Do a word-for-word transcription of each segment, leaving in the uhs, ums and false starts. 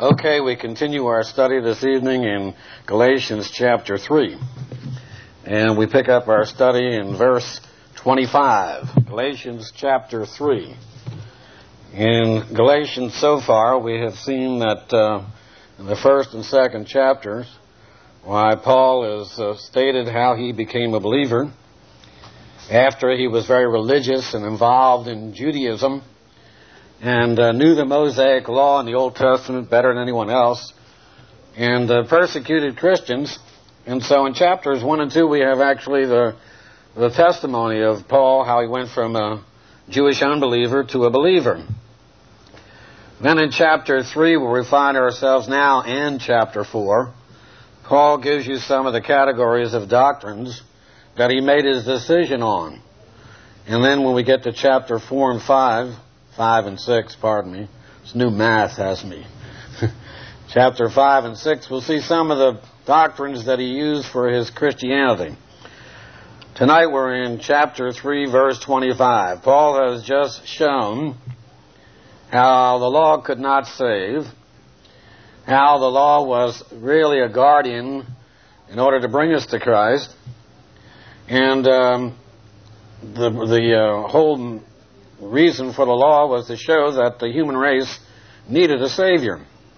Okay, we continue our study this evening in Galatians chapter three. And we pick up our study in verse twenty-five. Galatians chapter three. In Galatians so far, we have seen that uh, in the first and second chapters, why Paul has uh, stated how he became a believer after he was very religious and involved in Judaism, and uh, knew the Mosaic law in the Old Testament better than anyone else, and uh, persecuted Christians. And so in chapters one and two we have actually the, the testimony of Paul, how he went from a Jewish unbeliever to a believer. Then in chapter three, where we find ourselves now, and chapter four, Paul gives you some of the categories of doctrines that he made his decision on. And then when we get to chapter four and five, Five and six, pardon me. This new math has me. Chapter five and six, we'll see some of the doctrines that he used for his Christianity. Tonight we're in chapter three, verse twenty-five. Paul has just shown how the law could not save, how the law was really a guardian in order to bring us to Christ, and um, the, the uh, whole reason for the law was to show that the human race needed a Savior.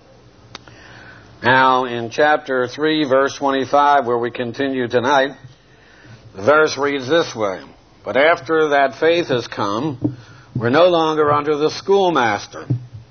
Now, in chapter three, verse twenty-five, where we continue tonight, the verse reads this way: "But after that faith has come, we're no longer under the schoolmaster."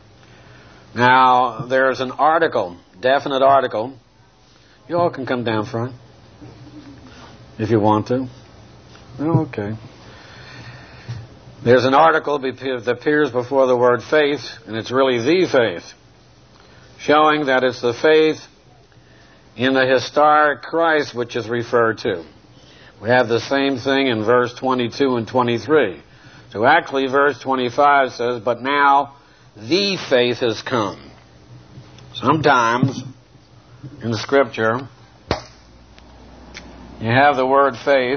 Now, there's an article, definite article. You all can come down front if you want to. Okay. There's an article that appears before the word faith, and it's really the faith, showing that it's the faith in the historic Christ which is referred to. We have the same thing in verse twenty-two and twenty-three. So actually verse twenty-five says, "But now the faith has come." Sometimes in the Scripture you have the word faith,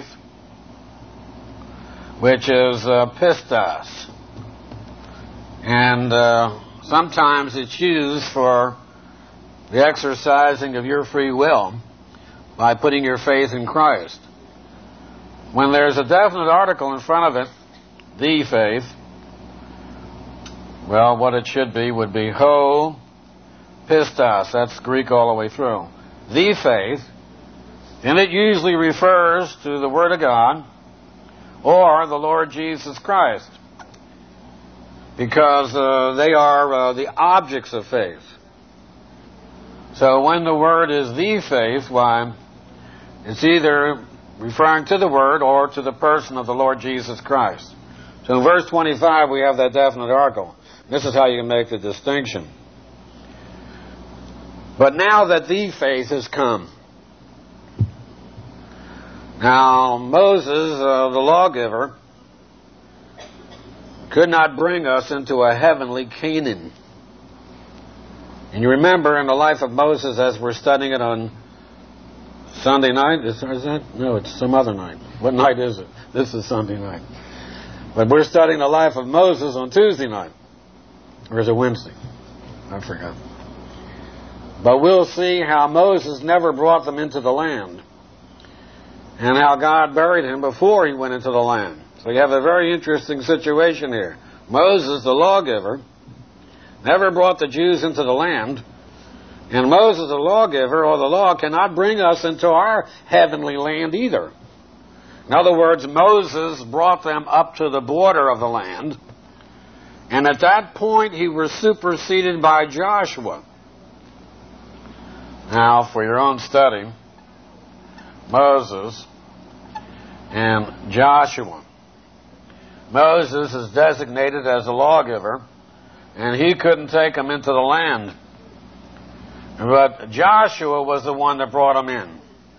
which is uh, pistos. And uh, sometimes it's used for the exercising of your free will by putting your faith in Christ. When there's a definite article in front of it, the faith, well, what it should be would be ho pistos. That's Greek all the way through. The faith, and it usually refers to the Word of God or the Lord Jesus Christ, because uh, they are uh, the objects of faith. So when the word is the faith, why, it's either referring to the Word or to the person of the Lord Jesus Christ. So in verse twenty-five we have that definite article. This is how you can make the distinction. "But now that the faith has come." Now, Moses, uh, the lawgiver, could not bring us into a heavenly Canaan. And you remember in the life of Moses, as we're studying it on Sunday night, is, is that? No, it's some other night. What night is it? This is Sunday night. But we're studying the life of Moses on Tuesday night. Or is it Wednesday? I forgot. But we'll see how Moses never brought them into the land, and how God buried him before he went into the land. So you have a very interesting situation here. Moses, the lawgiver, never brought the Jews into the land, and Moses, the lawgiver, or the law, cannot bring us into our heavenly land either. In other words, Moses brought them up to the border of the land, and at that point he was superseded by Joshua. Now, for your own study, Moses and Joshua. Moses is designated as a lawgiver, and he couldn't take them into the land. But Joshua was the one that brought them in.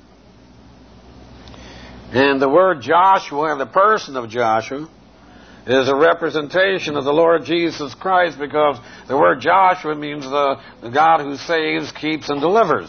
And the word Joshua, and the person of Joshua, is a representation of the Lord Jesus Christ, because the word Joshua means the, the God who saves, keeps, and delivers.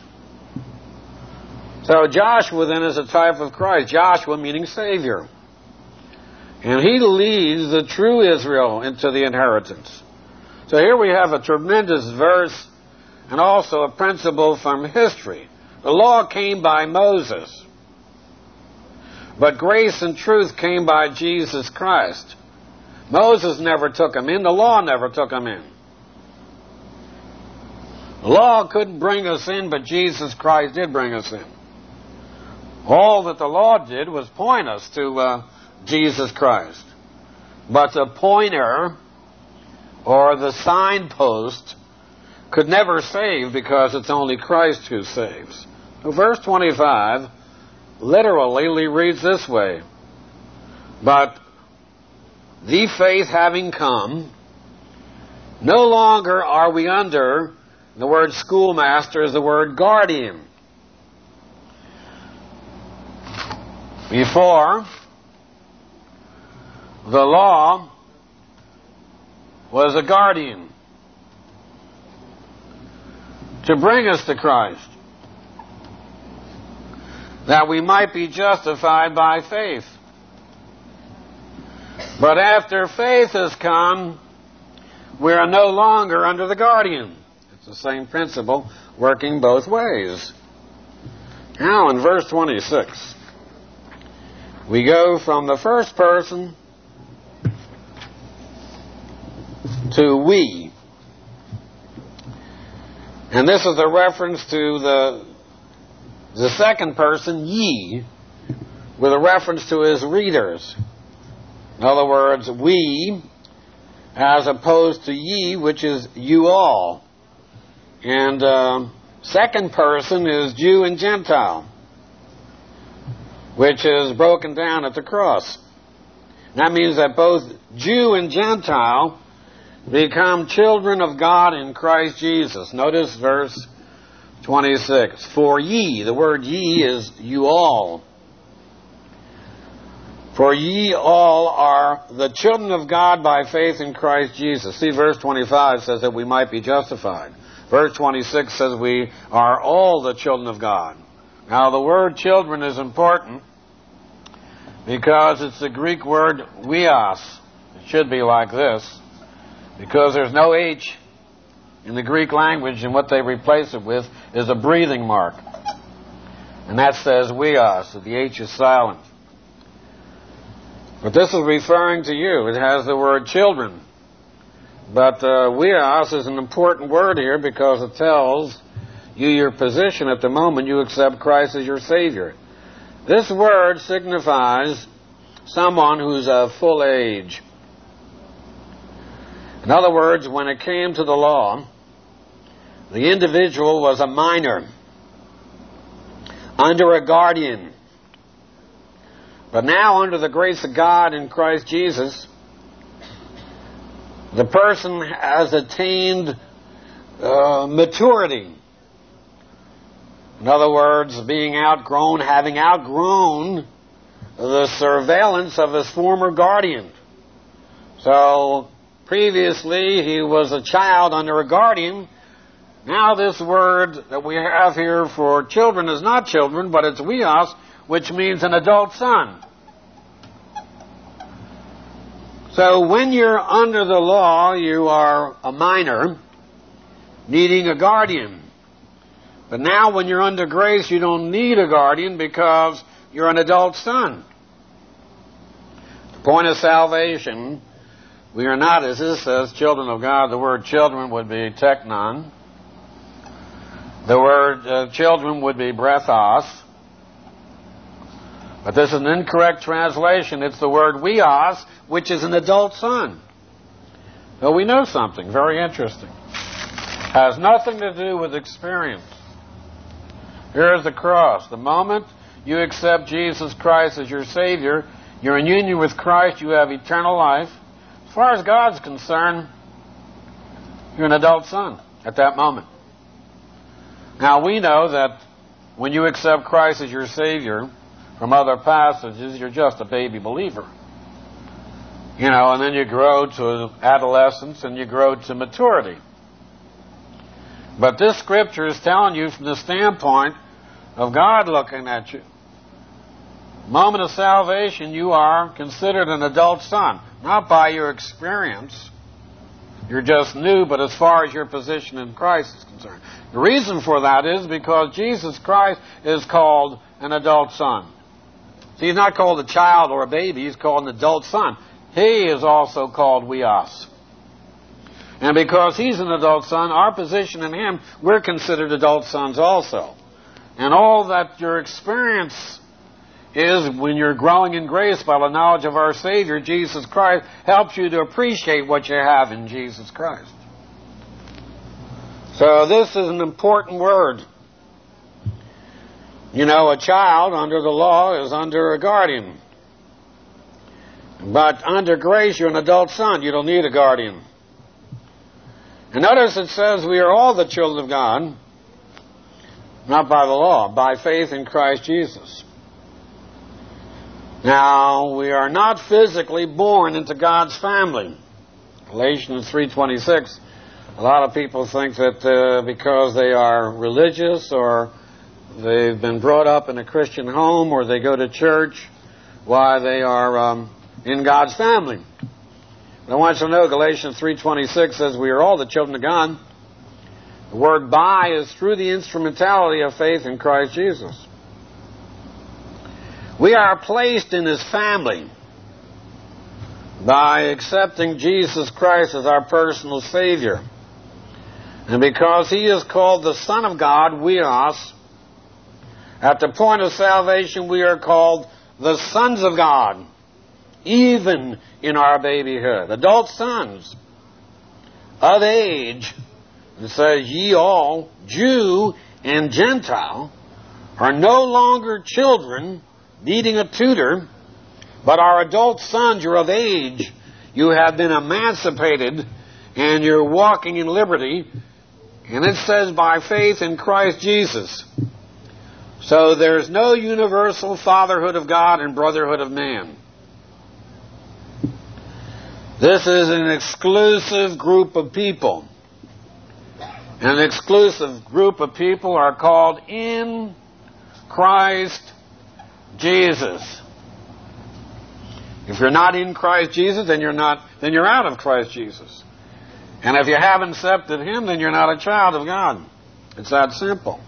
So Joshua then is a type of Christ. Joshua meaning Savior. And he leads the true Israel into the inheritance. So here we have a tremendous verse and also a principle from history. The law came by Moses, but grace and truth came by Jesus Christ. Moses never took them in. The law never took them in. The law couldn't bring us in, but Jesus Christ did bring us in. All that the law did was point us to uh, Jesus Christ. But the pointer or the signpost could never save, because it's only Christ who saves. So verse twenty-five literally reads this way: but the faith having come, no longer are we under, the word schoolmaster is the word guardian. Before, the law was a guardian to bring us to Christ, that we might be justified by faith. But after faith has come, we are no longer under the guardian. It's the same principle working both ways. Now in verse twenty-six, we go from the first person to we. And this is a reference to the, the second person, ye, with a reference to his readers. In other words, we, as opposed to ye, which is you all. And uh, second person is Jew and Gentile, which is broken down at the cross. That means that both Jew and Gentile become children of God in Christ Jesus. Notice verse twenty-six. For ye, the word ye is you all. For ye all are the children of God by faith in Christ Jesus. See, verse twenty-five says that we might be justified. Verse twenty-six says we are all the children of God. Now, the word children is important because it's the Greek word weos. It should be like this, because there's no H in the Greek language, and what they replace it with is a breathing mark. And that says weos, so the H is silent. But this is referring to you. It has the word children. But uh, weos is an important word here because it tells you your position at the moment you accept Christ as your Savior. This word signifies someone who's of full age. In other words, when it came to the law, the individual was a minor, under a guardian. But now, under the grace of God in Christ Jesus, the person has attained uh, maturity. In other words, being outgrown, having outgrown the surveillance of his former guardian. So, previously, he was a child under a guardian. Now this word that we have here for children is not children, but it's weos, which means an adult son. So when you're under the law, you are a minor needing a guardian. But now when you're under grace, you don't need a guardian because you're an adult son. The point of salvation, we are not, as this says, children of God. The word children would be teknon. The word uh, children would be breathos. But this is an incorrect translation. It's the word weos, which is an adult son. So we know something very interesting. Has nothing to do with experience. Here's the cross. The moment you accept Jesus Christ as your Savior, you're in union with Christ, you have eternal life. As far as God's concerned, you're an adult son at that moment. Now, we know that when you accept Christ as your Savior, from other passages, you're just a baby believer. You know, and then you grow to adolescence and you grow to maturity. But this scripture is telling you from the standpoint of God looking at you. Moment of salvation, you are considered an adult son. Not by your experience, You're just new, but as far as your position in Christ is concerned. The reason for that is because Jesus Christ is called an adult son. See, he's not called a child or a baby. He's called an adult son. He is also called weos. And because he's an adult son, our position in him, we're considered adult sons also. And all that your experience is when you're growing in grace by the knowledge of our Savior, Jesus Christ, helps you to appreciate what you have in Jesus Christ. So this is an important word. You know, a child under the law is under a guardian. But under grace, you're an adult son. You don't need a guardian. And notice it says we are all the children of God, not by the law, by faith in Christ Jesus. Now, we are not physically born into God's family. Galatians three twenty-six, a lot of people think that uh, because they are religious or they've been brought up in a Christian home or they go to church, why they are um, in God's family. But I want you to know Galatians three twenty-six says we are all the children of God. The word by is through the instrumentality of faith in Christ Jesus. We are placed in His family by accepting Jesus Christ as our personal Savior. And because He is called the Son of God, weos, at the point of salvation we are called the sons of God, even in our babyhood. Adult sons of age. It says, ye all, Jew and Gentile, are no longer children needing a tutor, but are adult sons. You're of age. You have been emancipated, and you're walking in liberty. And it says, by faith in Christ Jesus. So there's no universal fatherhood of God and brotherhood of man. This is an exclusive group of people. An exclusive group of people are called in Christ Jesus. If you're not in Christ Jesus, then you're not, then you're out of Christ Jesus. And if you haven't accepted Him, then you're not a child of God. It's that simple.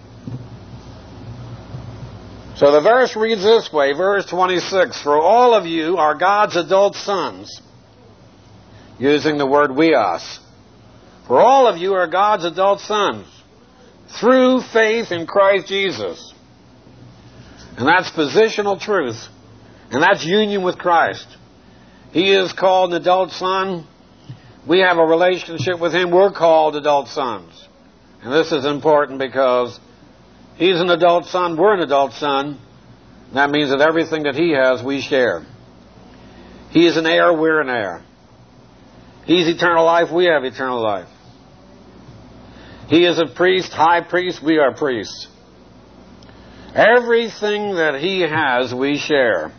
So the verse reads this way, verse twenty-six, for all of you are God's adult sons, using the word weos. For all of you are God's adult sons, through faith in Christ Jesus. And that's positional truth. And that's union with Christ. He is called an adult son. We have a relationship with Him. We're called adult sons. And this is important because He's an adult son. We're an adult son. That means that everything that He has, we share. He is an heir. We're an heir. He's eternal life. We have eternal life. He is a priest, high priest. We are priests. Everything that He has, we share.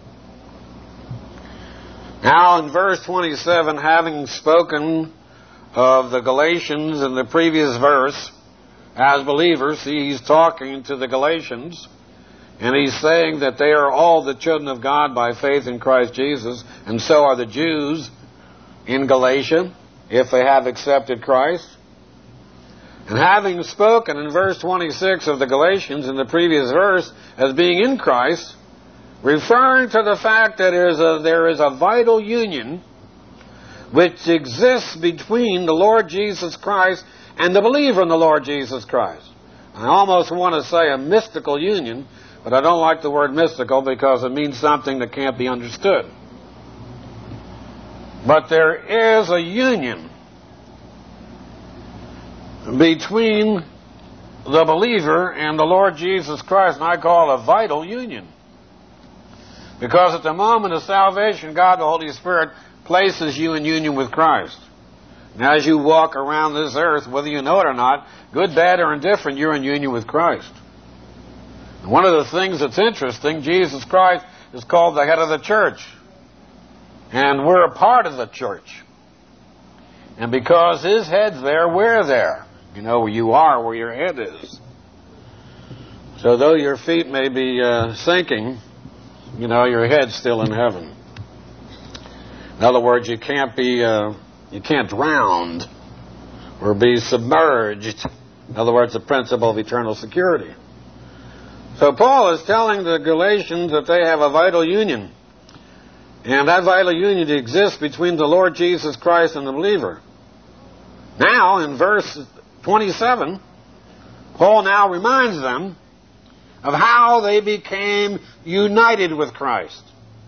Now, in verse twenty-seven, having spoken of the Galatians in the previous verse, as believers, see, he's talking to the Galatians, and he's saying that they are all the children of God by faith in Christ Jesus, and so are the Jews in Galatia, if they have accepted Christ. And having spoken in verse twenty-six of the Galatians in the previous verse as being in Christ, referring to the fact that there is a, there is a vital union which exists between the Lord Jesus Christ and the believer in the Lord Jesus Christ. I almost want to say a mystical union, but I don't like the word mystical because it means something that can't be understood. But there is a union between the believer and the Lord Jesus Christ, and I call it a vital union. Because at the moment of salvation, God the Holy Spirit places you in union with Christ. And as you walk around this earth, whether you know it or not, good, bad, or indifferent, you're in union with Christ. And one of the things that's interesting, Jesus Christ is called the head of the church. And we're a part of the church. And because His head's there, we're there. You know where you are, where your head is. So though your feet may be uh, sinking, you know, your head's still in heaven. In other words, you can't be uh, You can't drown or be submerged. In other words, the principle of eternal security. So Paul is telling the Galatians that they have a vital union. And that vital union exists between the Lord Jesus Christ and the believer. Now, in verse twenty-seven, Paul now reminds them of how they became united with Christ.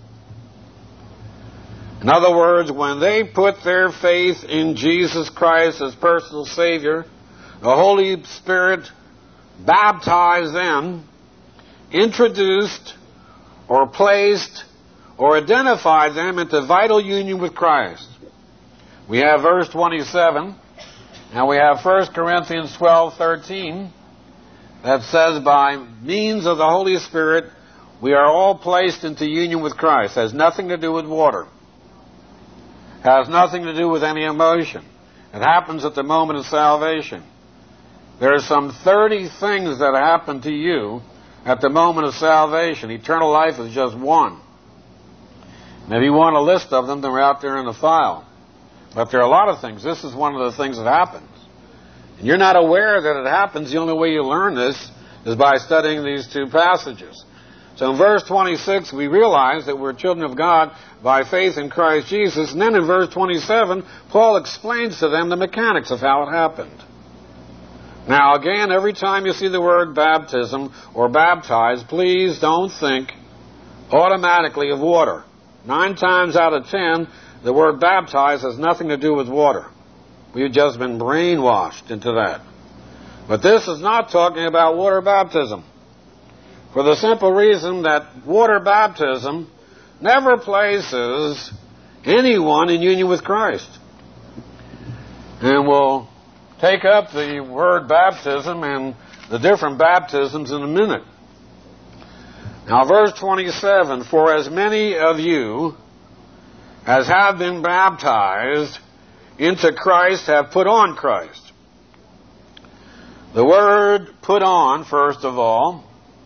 In other words, when they put their faith in Jesus Christ as personal Savior, the Holy Spirit baptized them, introduced or placed or identified them into vital union with Christ. We have verse twenty-seven, and we have First Corinthians twelve thirteen, that says, by means of the Holy Spirit, we are all placed into union with Christ. It has nothing to do with water. It has nothing to do with any emotion. It happens at the moment of salvation. There are some thirty things that happen to you at the moment of salvation. Eternal life is just one. And if you want a list of them, they're out there in the file. But there are a lot of things. This is one of the things that happens. And you're not aware that it happens. The only way you learn this is by studying these two passages. So in verse twenty-six, we realize that we're children of God by faith in Christ Jesus. And then in verse twenty-seven, Paul explains to them the mechanics of how it happened. Now again, every time you see the word baptism or baptize, please don't think automatically of water. Nine times out of ten, the word baptize has nothing to do with water. We've just been brainwashed into that. But this is not talking about water baptism, for the simple reason that water baptism never places anyone in union with Christ. And we'll take up the word baptism and the different baptisms in a minute. Now, verse twenty-seven, for as many of you as have been baptized into Christ have put on Christ. The word put on, first of all,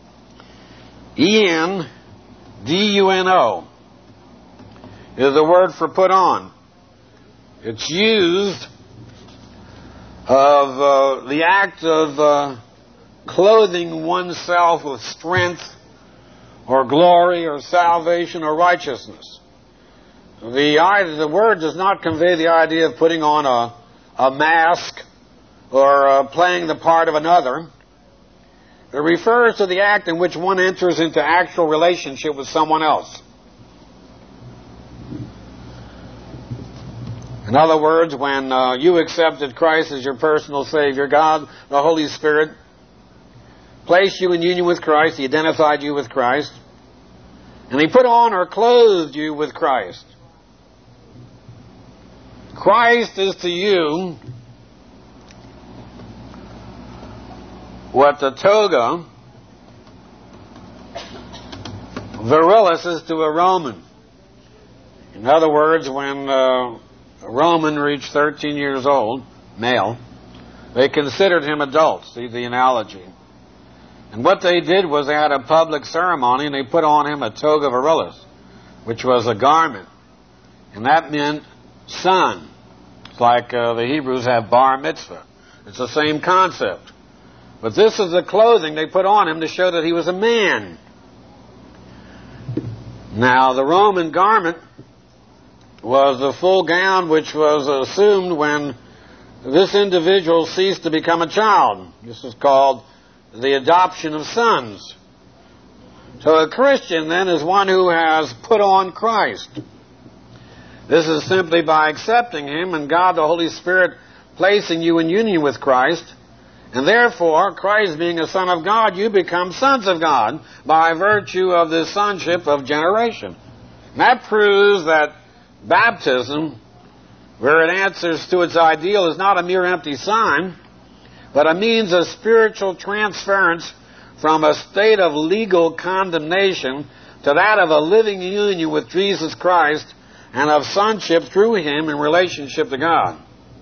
E N D U N O, is the word for put on. It's used of uh, the act of uh, clothing oneself with strength or glory or salvation or righteousness. The, the word does not convey the idea of putting on a, a mask or uh, playing the part of another. It refers to the act in which one enters into actual relationship with someone else. In other words, when uh, you accepted Christ as your personal Savior, God, the Holy Spirit, placed you in union with Christ, He identified you with Christ, and He put on or clothed you with Christ. Christ is to you what the toga virilis is to a Roman. In other words, when uh, a Roman reached thirteen years old, male, they considered him adult. See the analogy. And what they did was they had a public ceremony and they put on him a toga virilis, which was a garment. And that meant son. It's like uh, the Hebrews have bar mitzvah. It's the same concept. But this is the clothing they put on him to show that he was a man. Now, the Roman garment was the full gown which was assumed when this individual ceased to become a child. This is called the adoption of sons. So a Christian then is one who has put on Christ. This is simply by accepting Him and God the Holy Spirit placing you in union with Christ. And therefore, Christ being a Son of God, you become sons of God by virtue of this sonship of generation. And that proves that baptism, where it answers to its ideal, is not a mere empty sign, but a means of spiritual transference from a state of legal condemnation to that of a living union with Jesus Christ and of sonship through Him in relationship to God.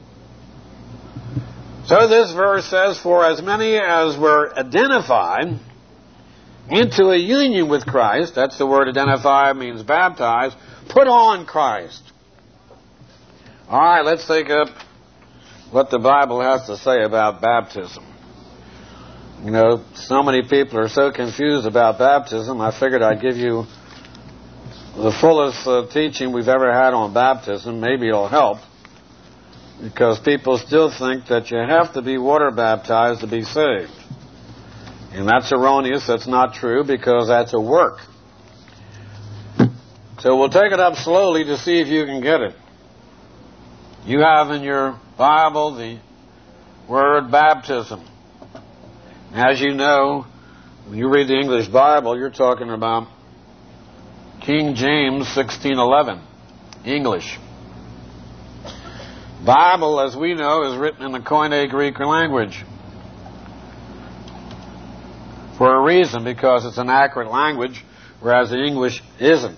So this verse says, for as many as were identified into a union with Christ, that's the word identify, means baptized, put on Christ. All right, let's take up what the Bible has to say about baptism. You know, so many people are so confused about baptism, I figured I'd give you the fullest uh, teaching we've ever had on baptism. Maybe it'll help, because people still think that you have to be water baptized to be saved. And that's erroneous. That's not true, because that's a work. So we'll take it up slowly to see if you can get it. You have in your Bible the word baptism. As you know, when you read the English Bible, you're talking about King James sixteen eleven, English. Bible, as we know, is written in the Koine Greek language. For a reason, because it's an accurate language, whereas the English isn't.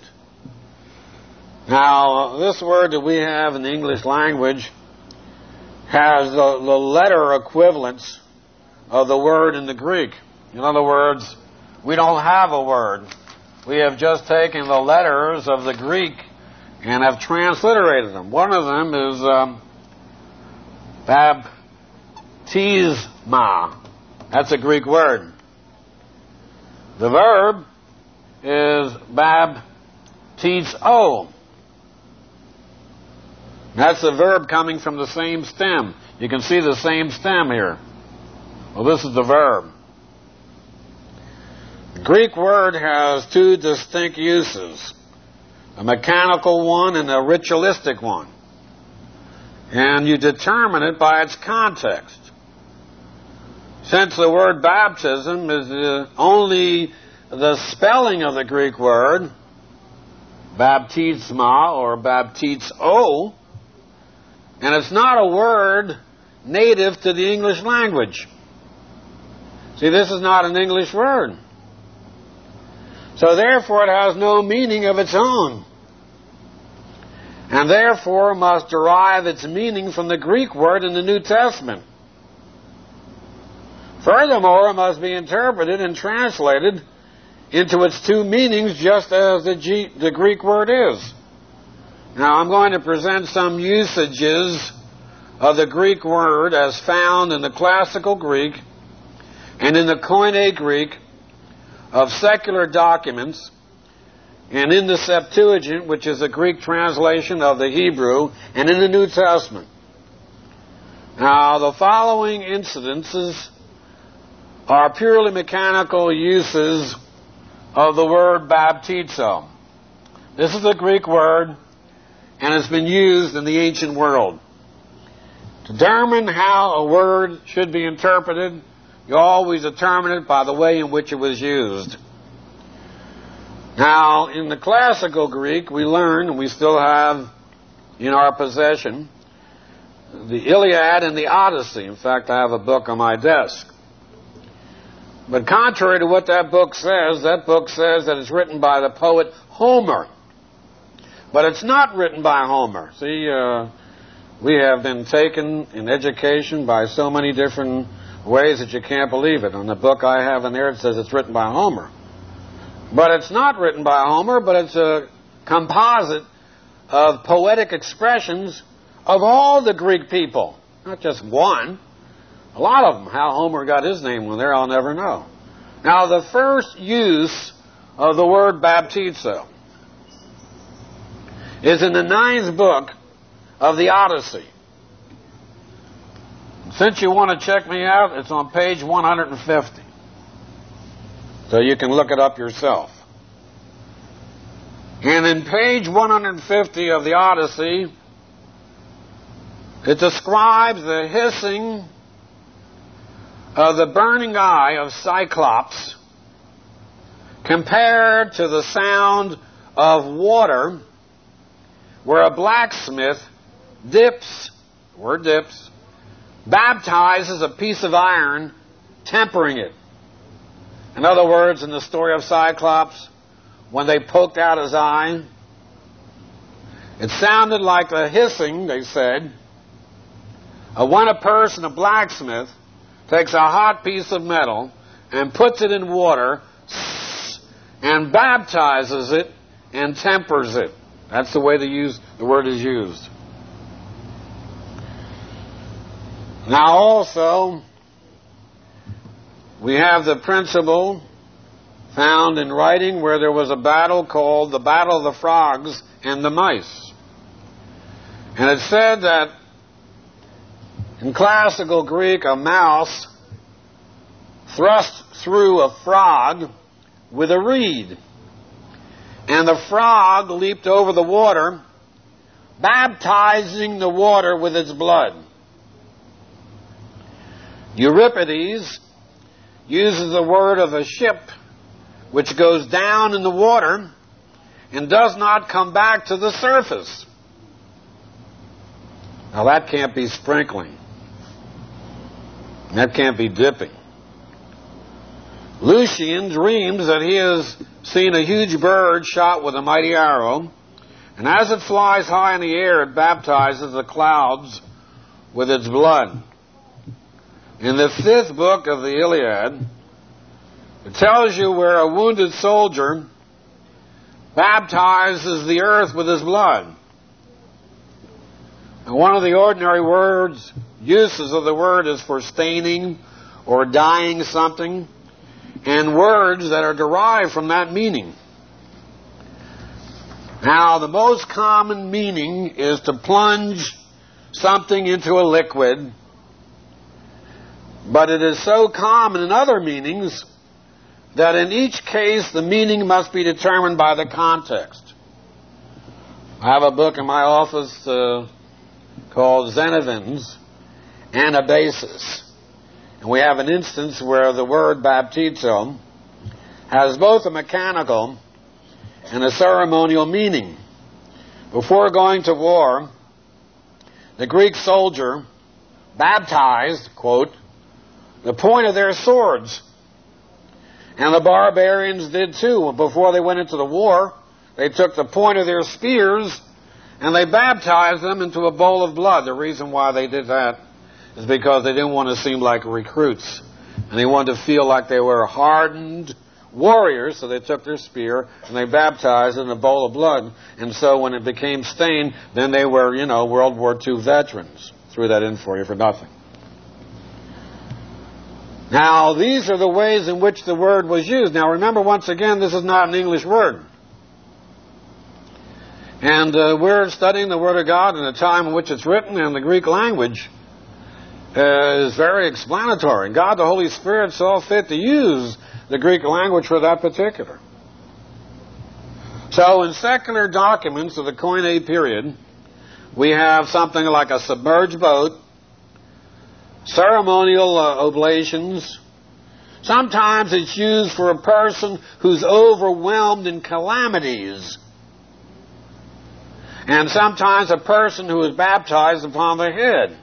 Now, this word that we have in the English language has the, the letter equivalents of the word in the Greek. In other words, we don't have a word. We have just taken the letters of the Greek and have transliterated them. One of them is um, baptisma. That's a Greek word. The verb is baptizo. That's the verb coming from the same stem. You can see the same stem here. Well, this is the verb. The Greek word has two distinct uses, a mechanical one and a ritualistic one. And you determine it by its context. Since the word baptism is the only the spelling of the Greek word, baptisma or baptizo, and it's not a word native to the English language. See, this is not an English word. So therefore it has no meaning of its own. And therefore must derive its meaning from the Greek word in the New Testament. Furthermore, it must be interpreted and translated into its two meanings, just as the, G- the Greek word is. Now, I'm going to present some usages of the Greek word as found in the classical Greek and in the Koine Greek of secular documents, and in the Septuagint, which is a Greek translation of the Hebrew, and in the New Testament. Now, the following incidences are purely mechanical uses of the word baptizo. This is a Greek word, and it's been used in the ancient world. To determine how a word should be interpreted, you always determine it by the way in which it was used. Now, in the classical Greek, we learn, and we still have in our possession, the Iliad and the Odyssey. In fact, I have a book on my desk. But contrary to what that book says, that book says that it's written by the poet Homer. But it's not written by Homer. See, uh, we have been taken in education by so many different ways that you can't believe it. On the book I have in there, it says it's written by Homer. But it's not written by Homer, but it's a composite of poetic expressions of all the Greek people. Not just one. A lot of them. How Homer got his name on there, I'll never know. Now, the first use of the word baptizo is in the ninth book of the Odyssey. Since you want to check me out, it's on page one hundred fifty. So you can look it up yourself. And in page one hundred fifty of the Odyssey, it describes the hissing of the burning eye of Cyclops compared to the sound of water where a blacksmith dips, word dips, baptizes a piece of iron, tempering it. In other words, in the story of Cyclops, when they poked out his eye, it sounded like the hissing, they said, of when a person, a blacksmith, takes a hot piece of metal and puts it in water and baptizes it and tempers it. That's the way the, use, the word is used. Now also, we have the principle found in writing where there was a battle called the Battle of the Frogs and the Mice. And it said that in classical Greek, a mouse thrust through a frog with a reed, and the frog leaped over the water, baptizing the water with its blood. Euripides uses the word of a ship which goes down in the water and does not come back to the surface. Now that can't be sprinkling. That can't be dipping. Lucian dreams that he has seen a huge bird shot with a mighty arrow, and as it flies high in the air, it baptizes the clouds with its blood. In the fifth book of the Iliad, it tells you where a wounded soldier baptizes the earth with his blood. And one of the ordinary words, uses of the word is for staining or dyeing something, and words that are derived from that meaning. Now, the most common meaning is to plunge something into a liquid, but it is so common in other meanings that in each case the meaning must be determined by the context. I have a book in my office uh, called Xenophanes Anabasis. And we have an instance where the word baptizo has both a mechanical and a ceremonial meaning. Before going to war, the Greek soldier baptized, quote, the point of their swords. And the barbarians did too. Before they went into the war, they took the point of their spears and they baptized them into a bowl of blood. The reason why they did that is because they didn't want to seem like recruits. And they wanted to feel like they were hardened warriors, so they took their spear and they baptized it in a bowl of blood. And so when it became stained, then they were, you know, World War Two veterans. Threw that in for you for nothing. Now, these are the ways in which the word was used. Now, remember, once again, this is not an English word. And uh, we're studying the Word of God in a time in which it's written, and the Greek language uh, is very explanatory. And God, the Holy Spirit, saw fit to use the Greek language for that particular. So, in secular documents of the Koine period, we have something like a submerged boat, ceremonial uh, oblations. Sometimes it's used for a person who's overwhelmed in calamities. And sometimes a person who is baptized upon the head.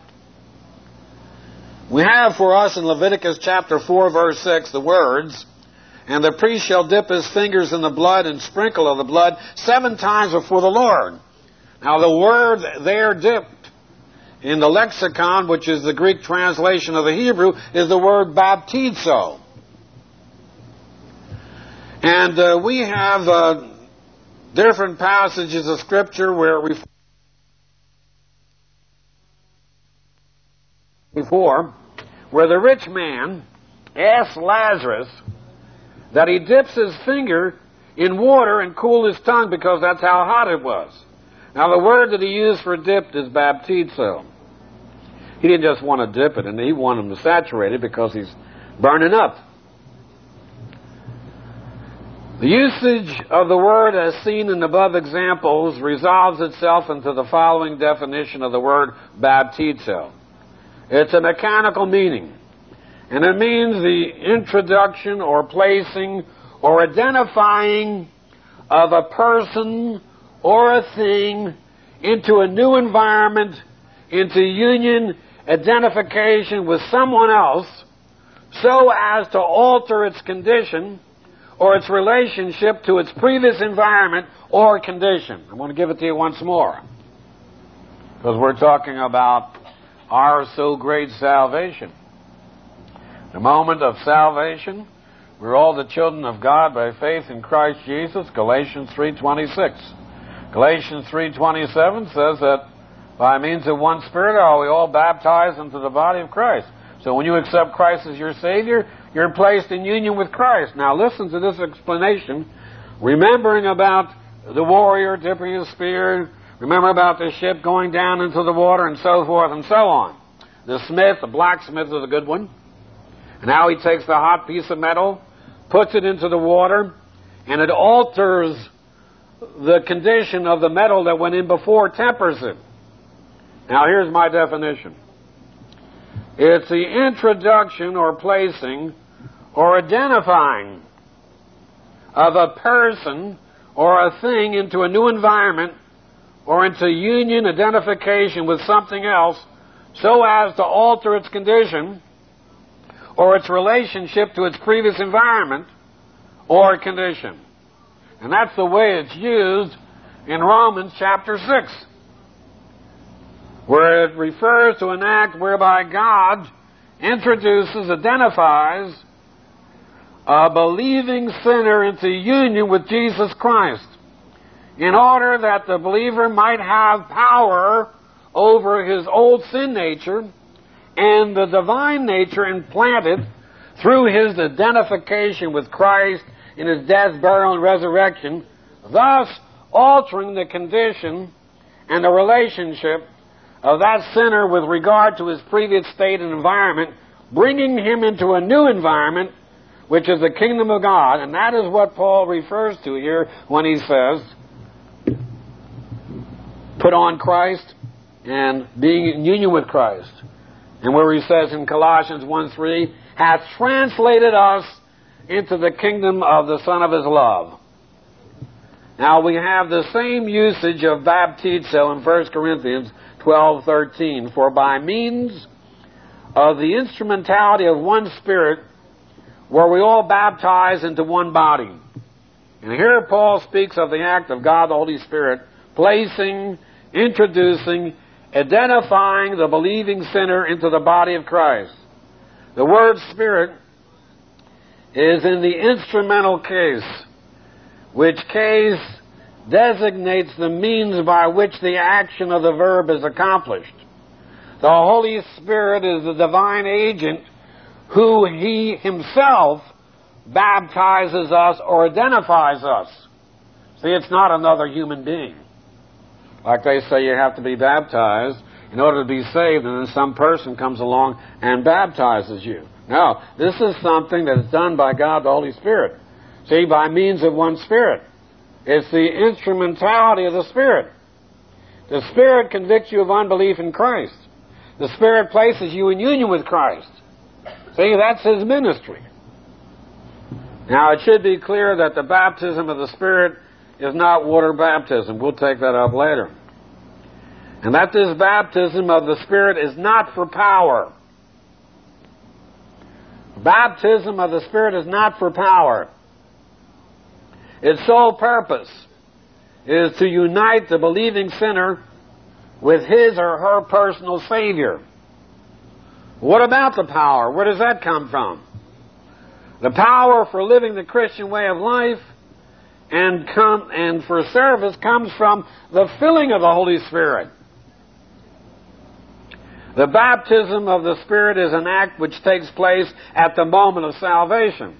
We have for us in Leviticus chapter four, verse six, the words, and the priest shall dip his fingers in the blood and sprinkle of the blood seven times before the Lord. Now the word there, dipped, in the lexicon, which is the Greek translation of the Hebrew, is the word baptizo. And uh, we have uh, different passages of Scripture where we before, where the rich man asked Lazarus that he dips his finger in water and cool his tongue because that's how hot it was. Now the word that he used for dipped is baptizo. He didn't just want to dip it, and he wanted him to saturate it because he's burning up. The usage of the word as seen in the above examples resolves itself into the following definition of the word baptizo. It's a mechanical meaning, and it means the introduction or placing or identifying of a person or a thing into a new environment, into union, identification with someone else, so as to alter its condition or its relationship to its previous environment or condition. I'm going to give it to you once more, because we're talking about our so great salvation. The moment of salvation, we're all the children of God by faith in Christ Jesus, Galatians three twenty-six. Galatians three twenty-seven says that By means of one Spirit are we all baptized into the body of Christ. So when you accept Christ as your Savior, you're placed in union with Christ. Now listen to this explanation. Remembering about the warrior dipping his spear, remember about the ship going down into the water, and so forth and so on. The smith, the blacksmith is a good one. And now he takes the hot piece of metal, puts it into the water, and it alters the condition of the metal that went in before, tempers it. Now here's my definition. It's the introduction or placing or identifying of a person or a thing into a new environment or into union, identification with something else so as to alter its condition or its relationship to its previous environment or condition. And that's the way it's used in Romans chapter six, where it refers to an act whereby God introduces, identifies a believing sinner into union with Jesus Christ in order that the believer might have power over his old sin nature and the divine nature implanted through his identification with Christ in his death, burial, and resurrection, thus altering the condition and the relationship of that sinner with regard to his previous state and environment, bringing him into a new environment, which is the kingdom of God. And that is what Paul refers to here when he says, put on Christ and being in union with Christ. And where he says in Colossians one three, hath translated us into the kingdom of the Son of his love. Now we have the same usage of baptizo in First Corinthians twelve thirteen. For by means of the instrumentality of one Spirit were we all baptized into one body. And here Paul speaks of the act of God the Holy Spirit placing, introducing, identifying the believing sinner into the body of Christ. The word Spirit is in the instrumental case, which case designates the means by which the action of the verb is accomplished. The Holy Spirit is the divine agent who He Himself baptizes us or identifies us. See, it's not another human being. Like they say you have to be baptized in order to be saved, and then some person comes along and baptizes you. No, this is something that is done by God the Holy Spirit. See, by means of one Spirit. It's the instrumentality of the Spirit. The Spirit convicts you of unbelief in Christ. The Spirit places you in union with Christ. See, that's His ministry. Now, it should be clear that the baptism of the Spirit is not water baptism. We'll take that up later. And that this baptism of the Spirit is not for power. Baptism of the Spirit is not for power. Its sole purpose is to unite the believing sinner with his or her personal Savior. What about the power? Where does that come from? The power for living the Christian way of life and come and for service comes from the filling of the Holy Spirit. The baptism of the Spirit is an act which takes place at the moment of salvation,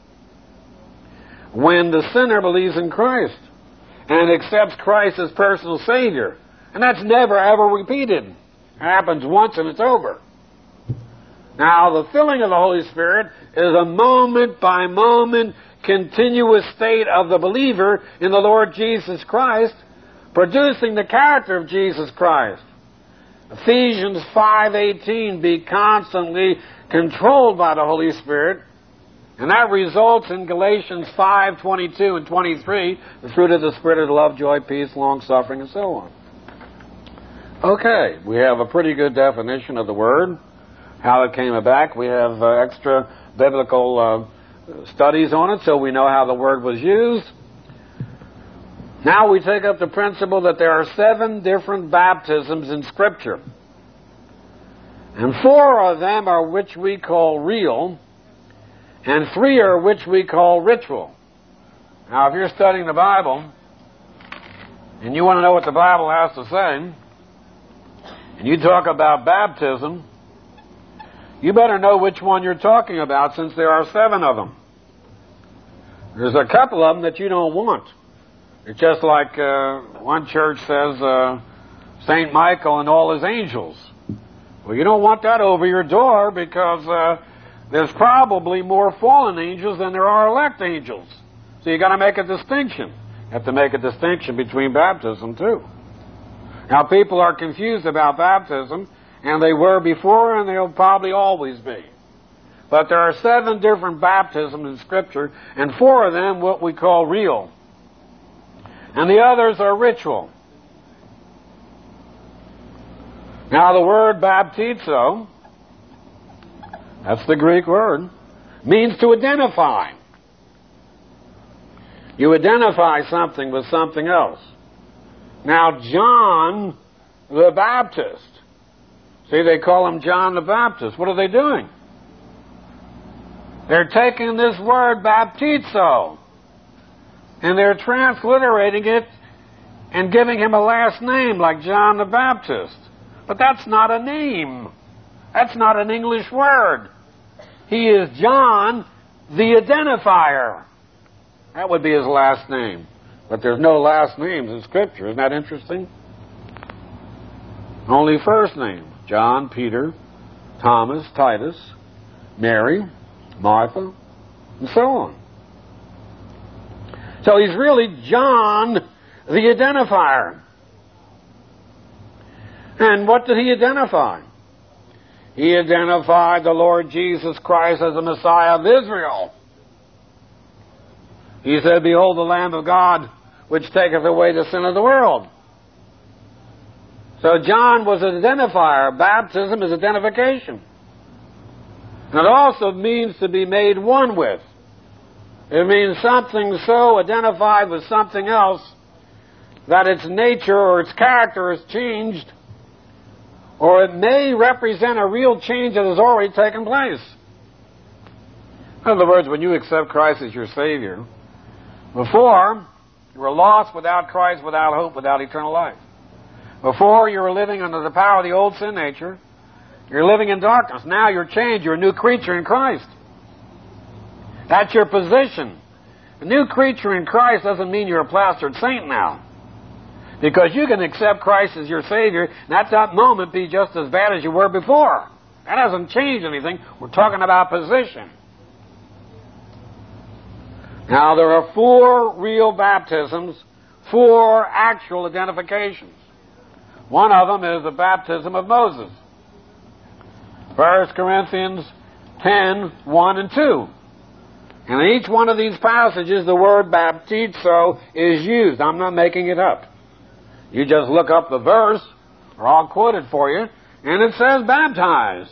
when the sinner believes in Christ and accepts Christ as personal Savior. And that's never ever repeated. It happens once and it's over. Now, the filling of the Holy Spirit is a moment-by-moment continuous state of the believer in the Lord Jesus Christ, producing the character of Jesus Christ. Ephesians five eighteen, be constantly controlled by the Holy Spirit. And that results in Galatians five twenty-two and twenty-three, the fruit of the Spirit is love, joy, peace, long-suffering, and so on. Okay, we have a pretty good definition of the word, how it came about. We have uh, extra biblical uh, studies on it, so we know how the word was used. Now we take up the principle that there are seven different baptisms in Scripture. And four of them are which we call real, and three are which we call ritual. Now, if you're studying the Bible, and you want to know what the Bible has to say, and you talk about baptism, you better know which one you're talking about, since there are seven of them. There's a couple of them that you don't want. It's just like uh, one church says uh, Saint Michael and all his angels. Well, you don't want that over your door, because uh, there's probably more fallen angels than there are elect angels. So you got to make a distinction. You have to make a distinction between baptism too. Now, people are confused about baptism, and they were before, and they'll probably always be. But there are seven different baptisms in Scripture, and four of them what we call real. And the others are ritual. Now, the word baptizo, that's the Greek word, means to identify. You identify something with something else. Now, John the Baptist, see, they call him John the Baptist. What are they doing? They're taking this word baptizo, and they're transliterating it and giving him a last name like John the Baptist. But that's not a name. That's not an English word. He is John the Identifier. That would be his last name. But there's no last names in Scripture. Isn't that interesting? Only first name. John, Peter, Thomas, Titus, Mary, Martha, and so on. So he's really John the Identifier. And what did he identify? He identified the Lord Jesus Christ as the Messiah of Israel. He said, "Behold the Lamb of God, which taketh away the sin of the world." So John was an identifier. Baptism is identification. And it also means to be made one with. It means something so identified with something else that its nature or its character is changed, or it may represent a real change that has already taken place. In other words, when you accept Christ as your Savior, before, you were lost without Christ, without hope, without eternal life. Before, you were living under the power of the old sin nature. You're living in darkness. Now you're changed. You're a new creature in Christ. That's your position. A new creature in Christ doesn't mean you're a plastered saint now. Because you can accept Christ as your Savior, and at that moment be just as bad as you were before. That doesn't change anything. We're talking about position. Now, there are four real baptisms, four actual identifications. One of them is the baptism of Moses. First Corinthians ten, one and two. And in each one of these passages, the word baptizo is used. I'm not making it up. You just look up the verse, or I'll quote it for you, and it says baptize.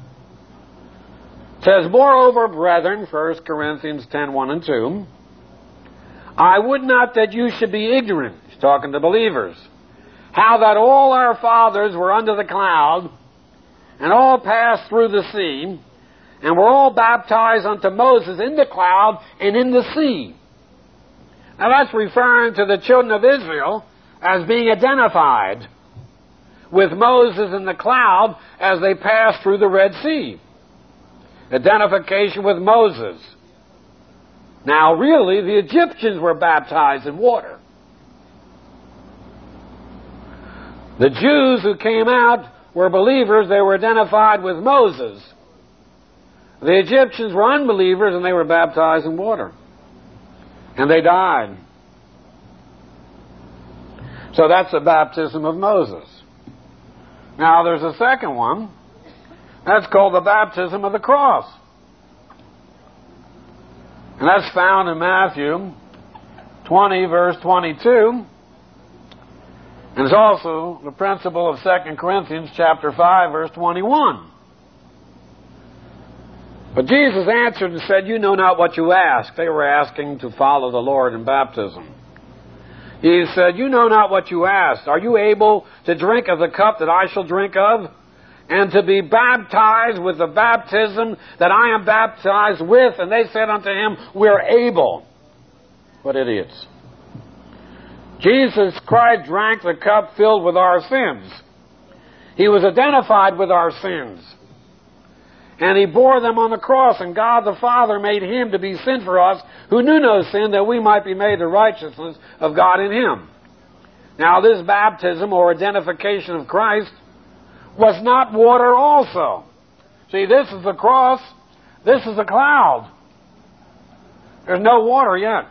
It says, "Moreover, brethren," First Corinthians ten, one and two, "I would not that you should be ignorant," he's talking to believers, "how that all our fathers were under the cloud, and all passed through the sea, and were all baptized unto Moses in the cloud and in the sea." Now that's referring to the children of Israel as being identified with Moses in the cloud as they passed through the Red Sea. Identification with Moses. Now really, the Egyptians were baptized in water. The Jews who came out were believers. They were identified with Moses. The Egyptians were unbelievers, and they were baptized in water. And they died. So that's the baptism of Moses. Now there's a second one. That's called the baptism of the cross. And that's found in Matthew twenty, verse twenty-two. And it's also the principle of Second Corinthians chapter five, verse twenty-one. But Jesus answered and said, "You know not what you ask." They were asking to follow the Lord in baptism. He said, "You know not what you ask. Are you able to drink of the cup that I shall drink of? And to be baptized with the baptism that I am baptized with?" And they said unto him, "We're able." What idiots. Jesus Christ drank the cup filled with our sins. He was identified with our sins. And He bore them on the cross, and God the Father made Him to be sin for us, who knew no sin, that we might be made the righteousness of God in Him. Now, this baptism, or identification of Christ, was not water also. See, this is the cross, this is the cloud. There's no water yet.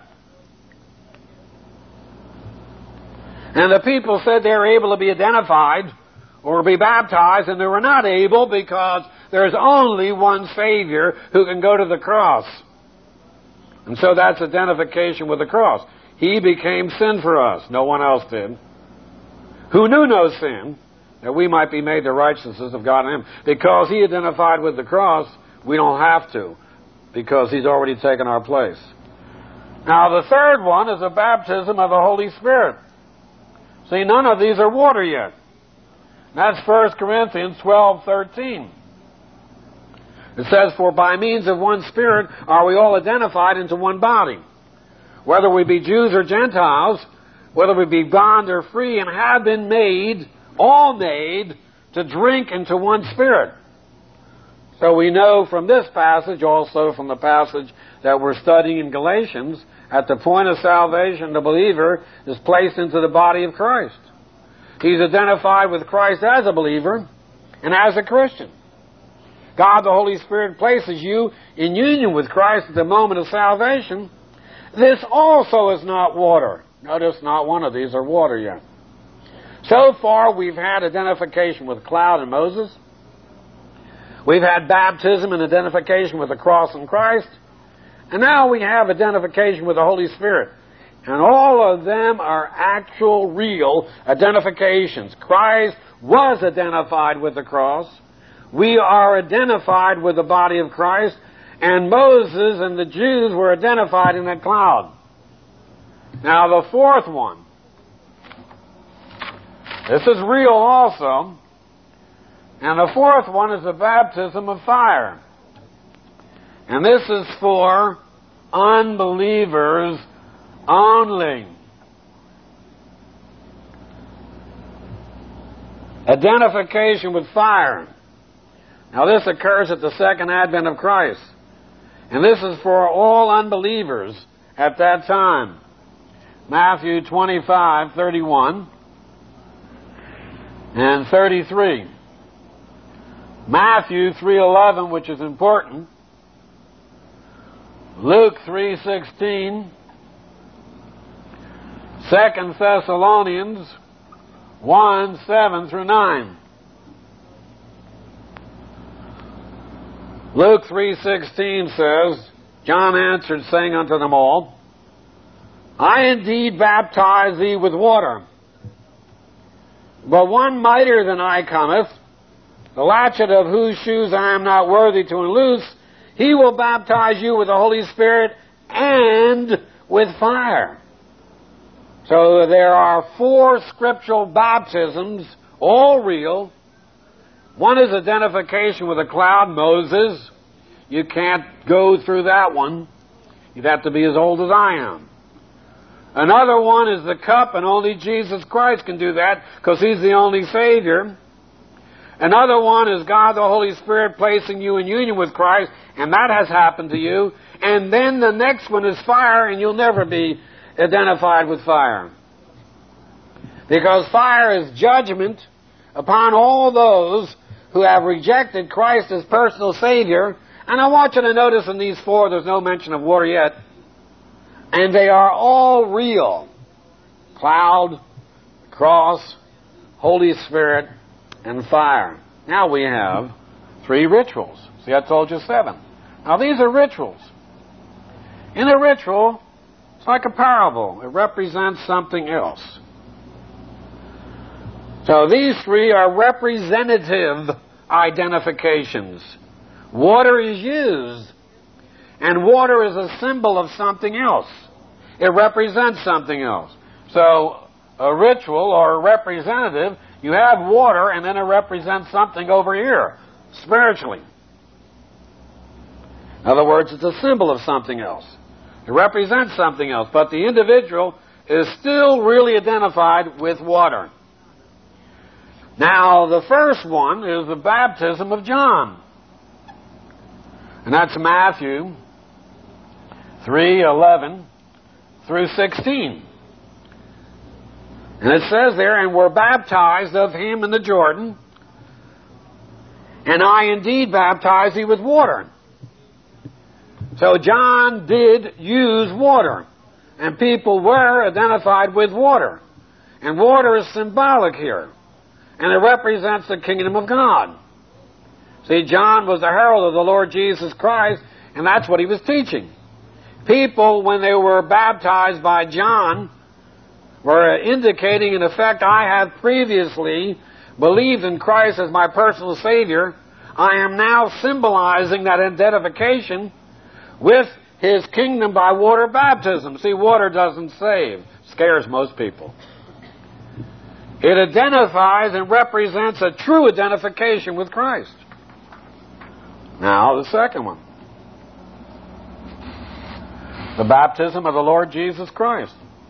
And the people said they were able to be identified or be baptized, and they were not able because there's only one Savior who can go to the cross. And so that's identification with the cross. He became sin for us. No one else did. Who knew no sin, that we might be made the righteousness of God in Him. Because He identified with the cross, we don't have to, because He's already taken our place. Now, the third one is the baptism of the Holy Spirit. See, none of these are water yet. That's First Corinthians twelve thirteen. It says, "For by means of one Spirit are we all identified into one body, whether we be Jews or Gentiles, whether we be bond or free, and have been made, all made, to drink into one Spirit." So we know from this passage, also from the passage that we're studying in Galatians, at the point of salvation, the believer is placed into the body of Christ. He's identified with Christ as a believer and as a Christian. God, the Holy Spirit, places you in union with Christ at the moment of salvation. This also is not water. Notice not one of these are water yet. So far, we've had identification with cloud and Moses. We've had baptism and identification with the cross and Christ. And now we have identification with the Holy Spirit. And all of them are actual, real identifications. Christ was identified with the cross. We are identified with the body of Christ. And Moses and the Jews were identified in that cloud. Now the fourth one. This is real also. And the fourth one is the baptism of fire. And this is for unbelievers only. Identification with fire. Now this occurs at the second advent of Christ. And this is for all unbelievers at that time. Matthew twenty-five thirty-one and thirty-three. Matthew three eleven, which is important. Luke three sixteen. Second Thessalonians one seven through nine. Luke three sixteen says, "John answered, saying unto them all, I indeed baptize thee with water. But one mightier than I cometh, the latchet of whose shoes I am not worthy to unloose. He will baptize you with the Holy Spirit and with fire." So there are four scriptural baptisms, all real. One is identification with a cloud, Moses. You can't go through that one. You'd have to be as old as I am. Another one is the cup, and only Jesus Christ can do that because He's the only Savior. Another one is God the Holy Spirit placing you in union with Christ, and that has happened to you. And then the next one is fire, and you'll never be identified with fire. Because fire is judgment upon all those who have rejected Christ as personal Savior. And I want you to notice in these four, there's no mention of water yet. And they are all real. Cloud, cross, Holy Spirit, and fire. Now we have three rituals. See, I told you seven. Now these are rituals. In a ritual, it's like a parable. It represents something else. So these three are representative identifications. Water is used, and water is a symbol of something else. It represents something else. So a ritual or a representative, you have water, and then it represents something over here, spiritually. In other words, it's a symbol of something else. It represents something else, but the individual is still really identified with water. Now, the first one is the baptism of John. And that's Matthew three eleven through sixteen. And it says there, and were baptized of him in the Jordan, and I indeed baptize thee with water. So John did use water, and people were identified with water. And water is symbolic here, and it represents the kingdom of God. See, John was the herald of the Lord Jesus Christ, and that's what he was teaching. People, when they were baptized by John, were indicating, in effect, I have previously believed in Christ as my personal Savior. I am now symbolizing that identification with His kingdom by water baptism. See, water doesn't save. Scares most people. It identifies and represents a true identification with Christ. Now, the second one. The baptism of the Lord Jesus Christ.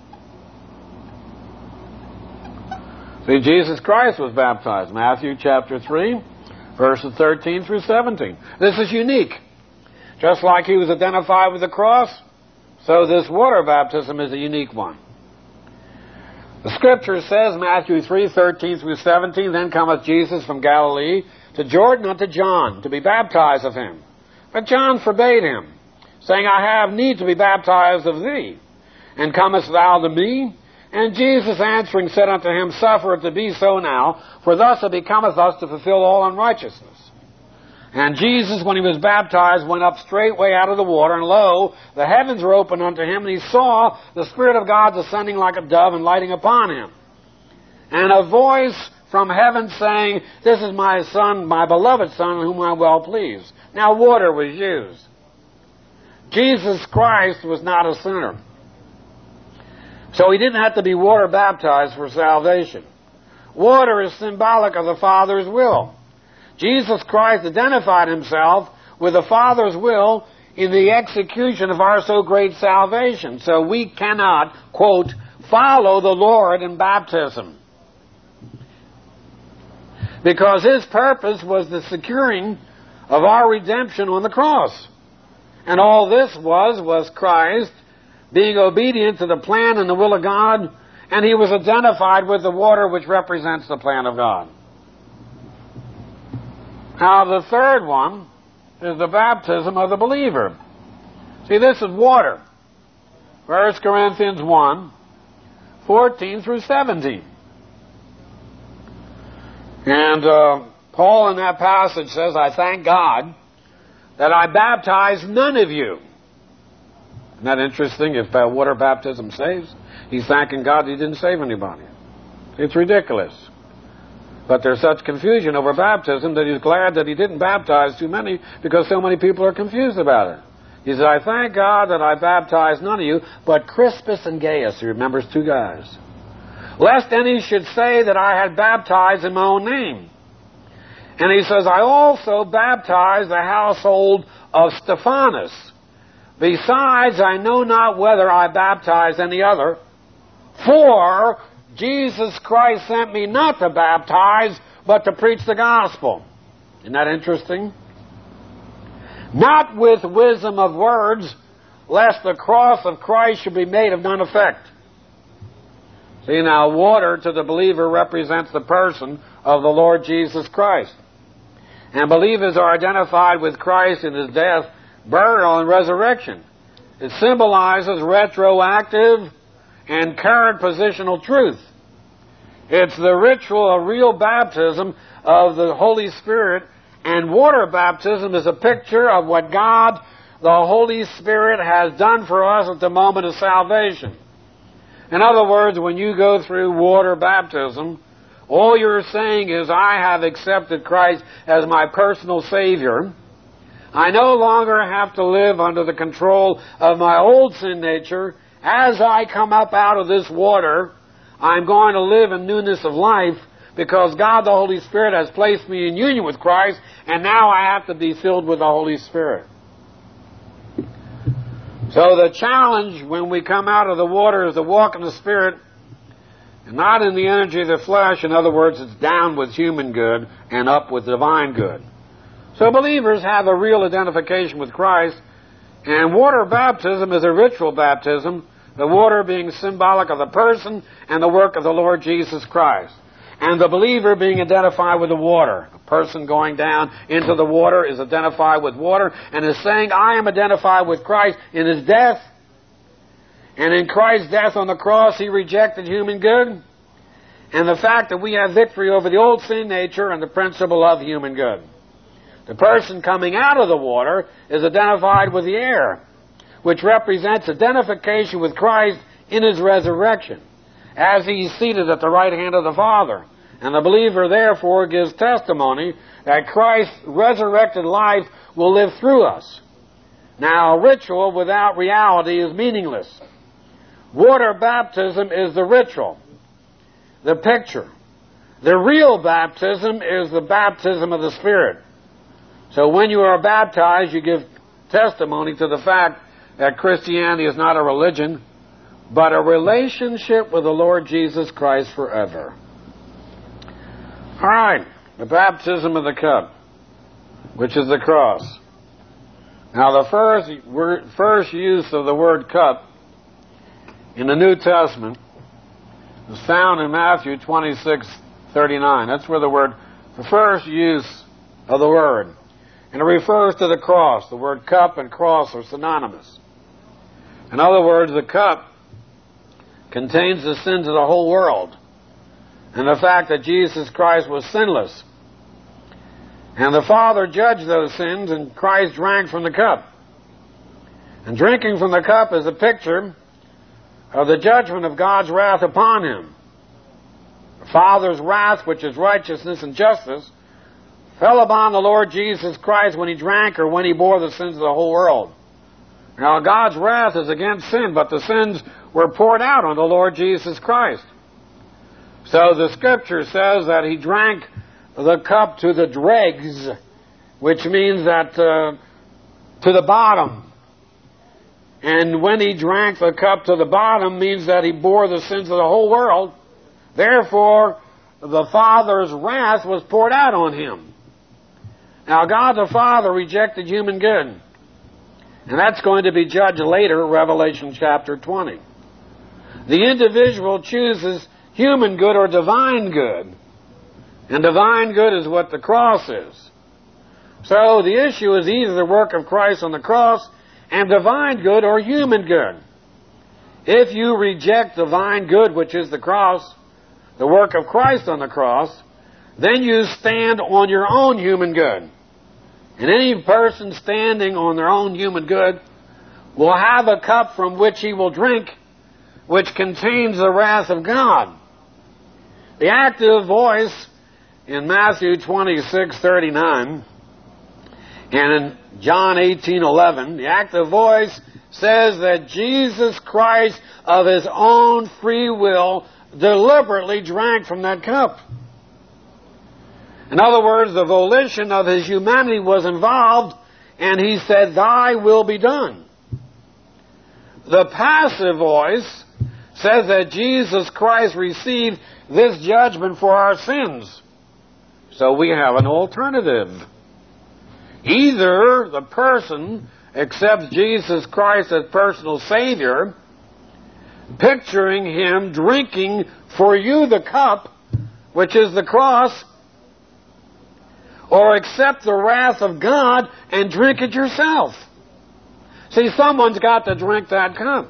See, Jesus Christ was baptized. Matthew chapter three, verses thirteen through seventeen. This is unique. Just like he was identified with the cross, so this water baptism is a unique one. The Scripture says, Matthew three, thirteen through seventeen, then cometh Jesus from Galilee to Jordan unto John, to be baptized of him. But John forbade him, saying, I have need to be baptized of thee, and comest thou to me? And Jesus answering said unto him, Suffer it to be so now, for thus it becometh us to fulfill all unrighteousness. And Jesus, when he was baptized, went up straightway out of the water, and lo, the heavens were opened unto him, and he saw the Spirit of God descending like a dove and lighting upon him. And a voice from heaven saying, This is my Son, my beloved Son, in whom I am well pleased. Now water was used. Jesus Christ was not a sinner. So he didn't have to be water baptized for salvation. Water is symbolic of the Father's will. Jesus Christ identified himself with the Father's will in the execution of our so great salvation. So we cannot, quote, follow the Lord in baptism. Because his purpose was the securing of our redemption on the cross. And all this was, was Christ being obedient to the plan and the will of God, and he was identified with the water which represents the plan of God. Now, the third one is the baptism of the believer. See, this is water. First Corinthians one, fourteen through seventeen. And uh, Paul in that passage says, I thank God that I baptize none of you. Isn't that interesting? If uh, water baptism saves, he's thanking God he didn't save anybody. It's ridiculous. But there's such confusion over baptism that he's glad that he didn't baptize too many, because so many people are confused about it. He says, I thank God that I baptized none of you, but Crispus and Gaius. He remembers two guys. Lest any should say that I had baptized in my own name. And he says, I also baptized the household of Stephanas. Besides, I know not whether I baptized any other, for Jesus Christ sent me not to baptize, but to preach the gospel. Isn't that interesting? Not with wisdom of words, lest the cross of Christ should be made of none effect. See, now, water to the believer represents the person of the Lord Jesus Christ. And believers are identified with Christ in his death, burial, and resurrection. It symbolizes retroactive and current positional truth. It's the ritual of real baptism of the Holy Spirit, and water baptism is a picture of what God, the Holy Spirit, has done for us at the moment of salvation. In other words, when you go through water baptism, all you're saying is, I have accepted Christ as my personal Savior. I no longer have to live under the control of my old sin nature. As I come up out of this water, I'm going to live in newness of life, because God the Holy Spirit has placed me in union with Christ, and now I have to be filled with the Holy Spirit. So the challenge when we come out of the water is to walk in the Spirit and not in the energy of the flesh. In other words, it's down with human good and up with divine good. So believers have a real identification with Christ, and water baptism is a ritual baptism, the water being symbolic of the person and the work of the Lord Jesus Christ, and the believer being identified with the water. A person going down into the water is identified with water and is saying, I am identified with Christ in His death. And in Christ's death on the cross, He rejected human good. And the fact that we have victory over the old sin nature and the principle of human good. The person coming out of the water is identified with the air, which represents identification with Christ in His resurrection, as He's seated at the right hand of the Father. And the believer, therefore, gives testimony that Christ's resurrected life will live through us. Now, ritual without reality is meaningless. Water baptism is the ritual, the picture. The real baptism is the baptism of the Spirit. So when you are baptized, you give testimony to the fact that Christianity is not a religion, but a relationship with the Lord Jesus Christ forever. All right, the baptism of the cup, which is the cross. Now, the first word, first use of the word cup in the New Testament is found in Matthew twenty-six thirty-nine. That's where the word, the first use of the word. And it refers to the cross. The word cup and cross are synonymous. In other words, the cup contains the sins of the whole world, and the fact that Jesus Christ was sinless. And the Father judged those sins, and Christ drank from the cup. And drinking from the cup is a picture of the judgment of God's wrath upon Him. The Father's wrath, which is righteousness and justice, fell upon the Lord Jesus Christ when He drank or when He bore the sins of the whole world. Now, God's wrath is against sin, but the sins were poured out on the Lord Jesus Christ. So the Scripture says that He drank the cup to the dregs, which means that uh, to the bottom. And when He drank the cup to the bottom means that He bore the sins of the whole world. Therefore, the Father's wrath was poured out on Him. Now, God the Father rejected human good. And that's going to be judged later, Revelation chapter twenty. The individual chooses human good or divine good. And divine good is what the cross is. So the issue is either the work of Christ on the cross and divine good or human good. If you reject divine good, which is the cross, the work of Christ on the cross, then you stand on your own human good. And any person standing on their own human good will have a cup from which he will drink, which contains the wrath of God. The active voice in Matthew twenty-six thirty-nine and in John eighteen eleven, the active voice says that Jesus Christ of His own free will deliberately drank from that cup. In other words, the volition of His humanity was involved, and He said, Thy will be done. The passive voice says that Jesus Christ received this judgment for our sins. So we have an alternative. Either the person accepts Jesus Christ as personal Savior, picturing Him drinking for you the cup, which is the cross, or accept the wrath of God and drink it yourself. See, someone's got to drink that cup.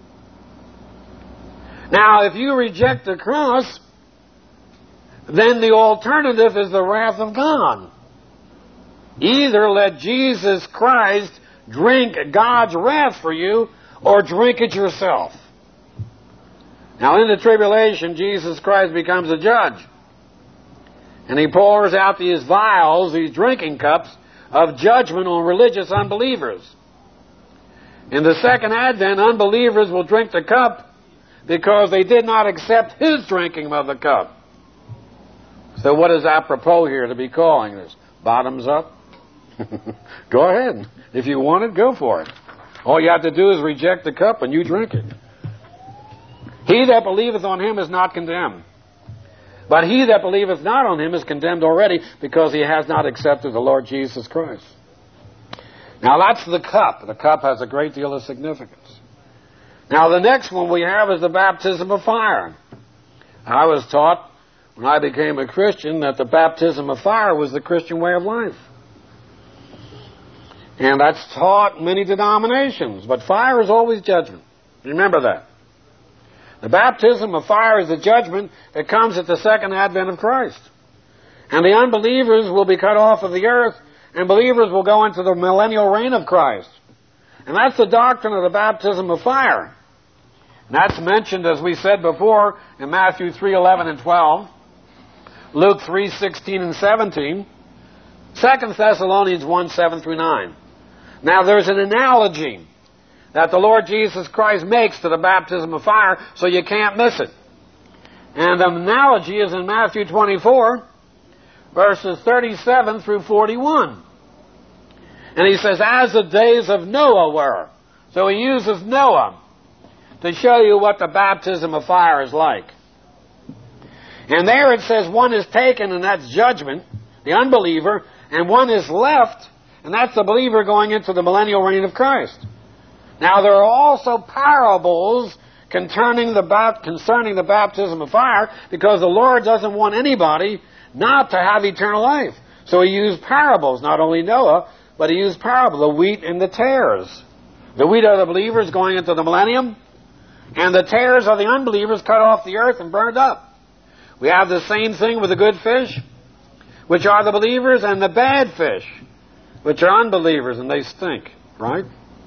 Now, if you reject the cross, then the alternative is the wrath of God. Either let Jesus Christ drink God's wrath for you, or drink it yourself. Now, in the tribulation, Jesus Christ becomes a judge. And He pours out these vials, these drinking cups, of judgment on religious unbelievers. In the second advent, unbelievers will drink the cup because they did not accept His drinking of the cup. So what is apropos here to be calling this? Bottoms up? Go ahead. If you want it, go for it. All you have to do is reject the cup and you drink it. He that believeth on him is not condemned. But he that believeth not on him is condemned already, because he has not accepted the Lord Jesus Christ. Now that's the cup. The cup has a great deal of significance. Now the next one we have is the baptism of fire. I was taught when I became a Christian that the baptism of fire was the Christian way of life. And that's taught in many denominations. But fire is always judgment. Remember that. The baptism of fire is the judgment that comes at the second advent of Christ. And the unbelievers will be cut off of the earth, and believers will go into the millennial reign of Christ. And that's the doctrine of the baptism of fire. And that's mentioned, as we said before, in Matthew three eleven and twelve, Luke three sixteen and seventeen, Second Thessalonians one seven through nine. Now there's an analogy that the Lord Jesus Christ makes to the baptism of fire, so you can't miss it. And the analogy is in Matthew twenty-four, verses thirty-seven through forty-one. And he says, as the days of Noah were. So he uses Noah to show you what the baptism of fire is like. And there it says one is taken, and that's judgment, the unbeliever, and one is left, and that's the believer going into the millennial reign of Christ. Now there are also parables concerning the, concerning the baptism of fire, because the Lord doesn't want anybody not to have eternal life. So he used parables, not only Noah, but he used parables, the wheat and the tares. The wheat are the believers going into the millennium, and the tares are the unbelievers cut off the earth and burned up. We have the same thing with the good fish, which are the believers, and the bad fish, which are unbelievers, and they stink, right?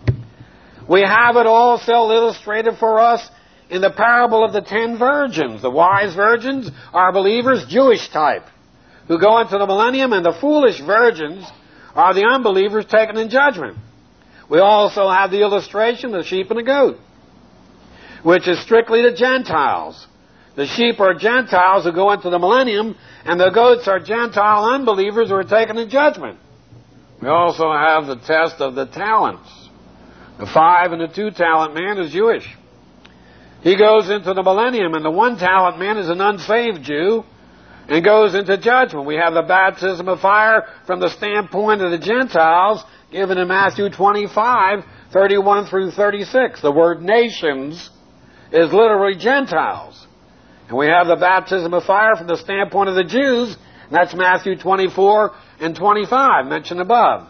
We have it also illustrated for us in the parable of the ten virgins. The wise virgins are believers, Jewish type, who go into the millennium, and the foolish virgins are the unbelievers taken in judgment. We also have the illustration of the sheep and the goat, which is strictly the Gentiles. The sheep are Gentiles who go into the millennium, and the goats are Gentile unbelievers who are taken in judgment. We also have the test of the talents. The five and the two talent man is Jewish. He goes into the millennium, and the one talent man is an unsaved Jew and goes into judgment. We have the baptism of fire from the standpoint of the Gentiles given in Matthew twenty-five, thirty-one through thirty-six. The word nations is literally Gentiles. And we have the baptism of fire from the standpoint of the Jews, and that's Matthew twenty-four and twenty-five, mentioned above.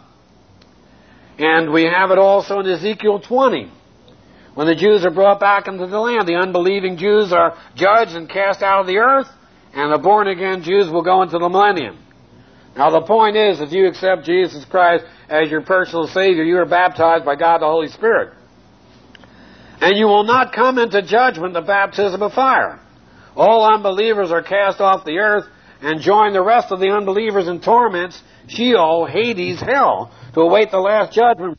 And we have it also in Ezekiel twenty. When the Jews are brought back into the land, the unbelieving Jews are judged and cast out of the earth, and the born-again Jews will go into the millennium. Now the point is, if you accept Jesus Christ as your personal Savior, you are baptized by God the Holy Spirit. And you will not come into judgment, the baptism of fire. All unbelievers are cast off the earth and join the rest of the unbelievers in torments, Sheol, Hades, hell, to await the last judgment.